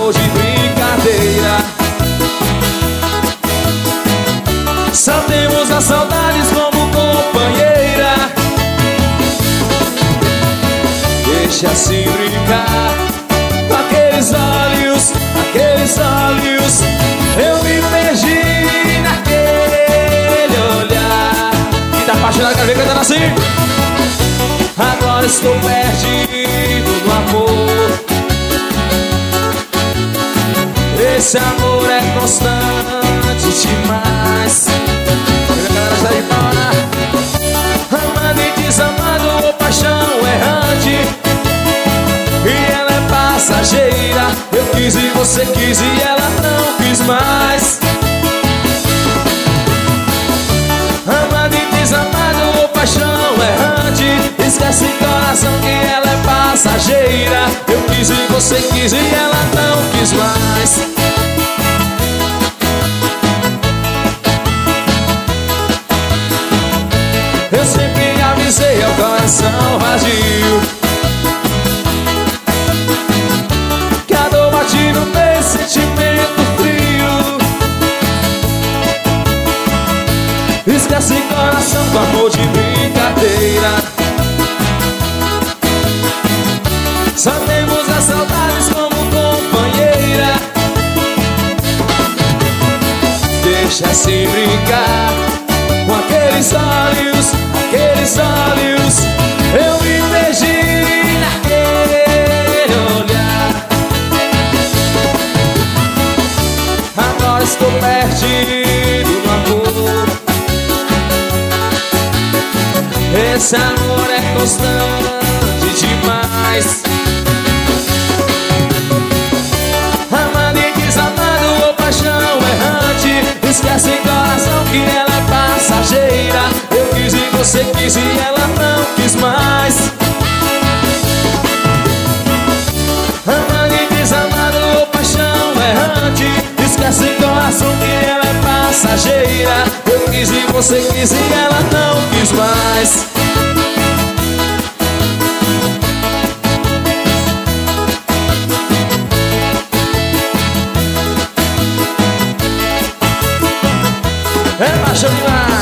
amor de brincadeira. Só temos as saudades como companheira. Deixa assim brincar com aqueles olhos, aqueles olhos. Eu me perdi naquele olhar. E tá apaixonado, quero ver cantando assim. Agora estou perdido no amor. Esse amor é constante demais. A galera está de fora. Amado e desamado, ou paixão errante. E ela é passageira. Eu quis e você quis e ela não quis mais. Amado e desamado, ou paixão errante. Esquece coração que ela é passageira. Eu quis e você quis e ela não quis mais. Eu sempre avisei ao coração vazio que a dor bate no meu sentimento frio. Esquece coração com amor de brincadeira. Só temos as saudades como companheira. Deixa se brincar com aqueles olhos, aqueles olhos. Eu me perdi naquele olhar. Agora estou perdido no amor. Esse amor é constante demais. Amado e desamado, ou paixão errante. Esquece coração que ela é passageira. Eu quis e você quis e ela não quis mais. Amado e desamado, ou paixão errante. Esquece coração que ela é passageira. Eu quis e você quis e ela não quis mais. É paixão demais.